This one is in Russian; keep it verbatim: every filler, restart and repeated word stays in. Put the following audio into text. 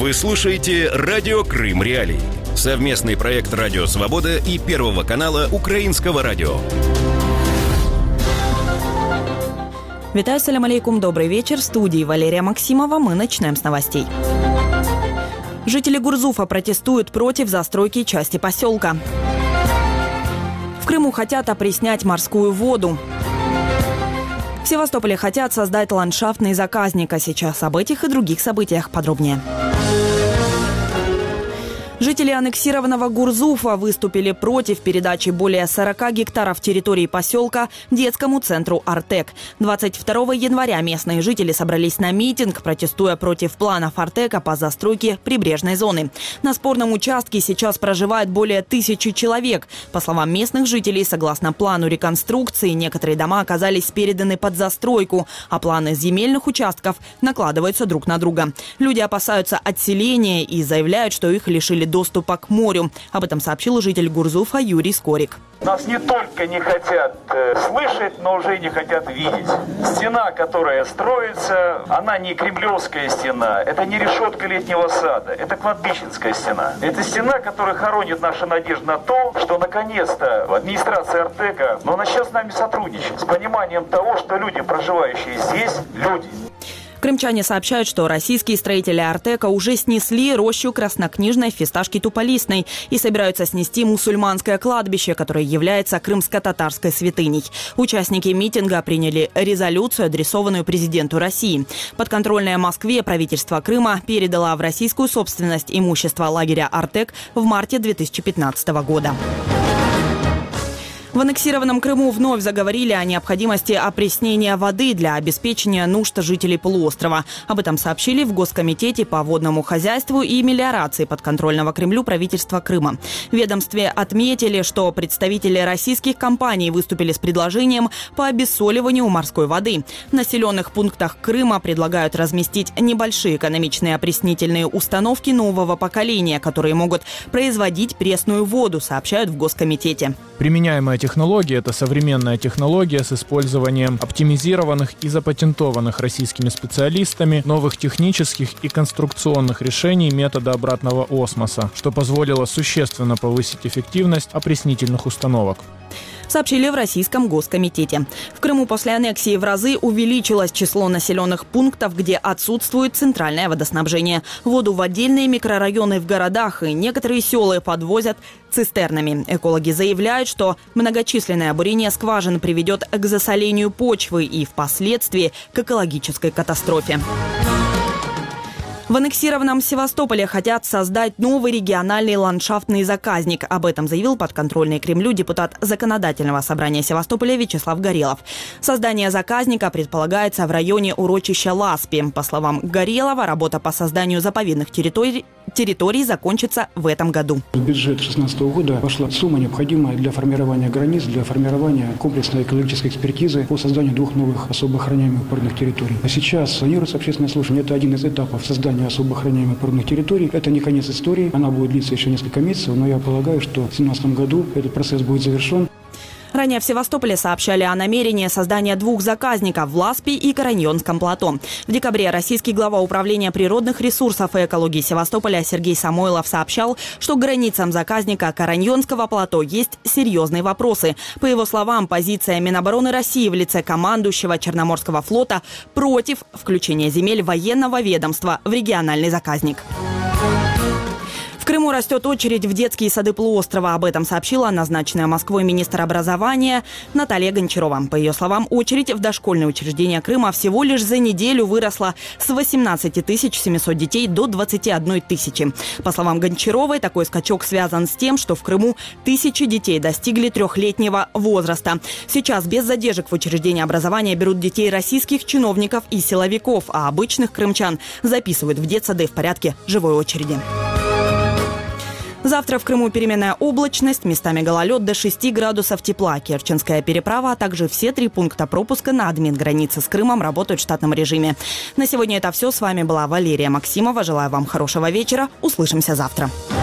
Вы слушаете «Радио Крым Реалии». Совместный проект «Радио Свобода» и Первого канала Украинского радио. Витаю, салям алейкум, добрый вечер. В студии Валерия Максимова. Мы начинаем с новостей. Жители Гурзуфа протестуют против застройки части поселка. В Крыму хотят опреснять морскую воду. В Севастополе хотят создать ландшафтный заказник. А сейчас об этих и других событиях подробнее. Жители аннексированного Гурзуфа выступили против передачи более сорока гектаров территории поселка детскому центру «Артек». двадцать второго января местные жители собрались на митинг, протестуя против планов «Артека» по застройке прибрежной зоны. На спорном участке сейчас проживает более тысячи человек. По словам местных жителей, согласно плану реконструкции, некоторые дома оказались переданы под застройку, а планы земельных участков накладываются друг на друга. Люди опасаются отселения и заявляют, что их лишили доступа к морю. Об этом сообщил житель Гурзуфа Юрий Скорик. Нас не только не хотят э, слышать, но уже не хотят видеть. Стена, которая строится, она не кремлевская стена, это не решетка летнего сада, это кладбищенская стена. Это стена, которая хоронит наши надежды на то, что наконец-то администрация Артека, но начнет с нами сотрудничать, с пониманием того, что люди, проживающие здесь, люди. Крымчане сообщают, что российские строители «Артека» уже снесли рощу краснокнижной фисташки туполистной и собираются снести мусульманское кладбище, которое является крымско-татарской святыней. Участники митинга приняли резолюцию, адресованную президенту России. Подконтрольное Москве правительство Крыма передало в российскую собственность имущество лагеря «Артек» в марте две тысячи пятнадцатого года. В аннексированном Крыму вновь заговорили о необходимости опреснения воды для обеспечения нужд жителей полуострова. Об этом сообщили в Госкомитете по водному хозяйству и мелиорации подконтрольного Кремлю правительства Крыма. В ведомстве отметили, что представители российских компаний выступили с предложением по обессоливанию морской воды. В населенных пунктах Крыма предлагают разместить небольшие экономичные опреснительные установки нового поколения, которые могут производить пресную воду, сообщают в Госкомитете. Применяемая технология – это современная технология с использованием оптимизированных и запатентованных российскими специалистами новых технических и конструкционных решений метода обратного осмоса, что позволило существенно повысить эффективность опреснительных установок. Сообщили в Российском Госкомитете. В Крыму после аннексии в разы увеличилось число населенных пунктов, где отсутствует центральное водоснабжение. Воду в отдельные микрорайоны в городах и некоторые села подвозят цистернами. Экологи заявляют, что многочисленное бурение скважин приведет к засолению почвы и впоследствии к экологической катастрофе. В аннексированном Севастополе хотят создать новый региональный ландшафтный заказник. Об этом заявил подконтрольный Кремлю депутат Законодательного собрания Севастополя Вячеслав Горелов. Создание заказника предполагается в районе урочища Ласпи. По словам Горелова, работа по созданию заповедных территорий, территорий закончится в этом году. В бюджет две тысячи шестнадцатого года пошла сумма, необходимая для формирования границ, для формирования комплексной экологической экспертизы по созданию двух новых особо охраняемых природных территорий. А сейчас планируется общественное слушание. Это один из этапов создания особо охраняемых природных территорий. Это не конец истории, она будет длиться еще несколько месяцев, но я полагаю, что в две тысячи семнадцатом году этот процесс будет завершен. Ранее в Севастополе сообщали о намерении создания двух заказников в Ласпи и Караньонском плато. В декабре российский глава Управления природных ресурсов и экологии Севастополя Сергей Самойлов сообщал, что к границам заказника Караньонского плато есть серьезные вопросы. По его словам, позиция Минобороны России в лице командующего Черноморского флота против включения земель военного ведомства в региональный заказник. В Крыму растет очередь в детские сады полуострова. Об этом сообщила назначенная Москвой министр образования Наталья Гончарова. По ее словам, очередь в дошкольные учреждения Крыма всего лишь за неделю выросла с восемнадцати тысяч семисот детей до двадцати одной тысячи. По словам Гончаровой, такой скачок связан с тем, что в Крыму тысячи детей достигли трехлетнего возраста. Сейчас без задержек в учреждения образования берут детей российских чиновников и силовиков, а обычных крымчан записывают в детсады в порядке живой очереди. Завтра в Крыму переменная облачность, местами гололед до шести градусов тепла. Керченская переправа, а также все три пункта пропуска на админ-границе с Крымом работают в штатном режиме. На сегодня это все. С вами была Валерия Максимова. Желаю вам хорошего вечера. Услышимся завтра.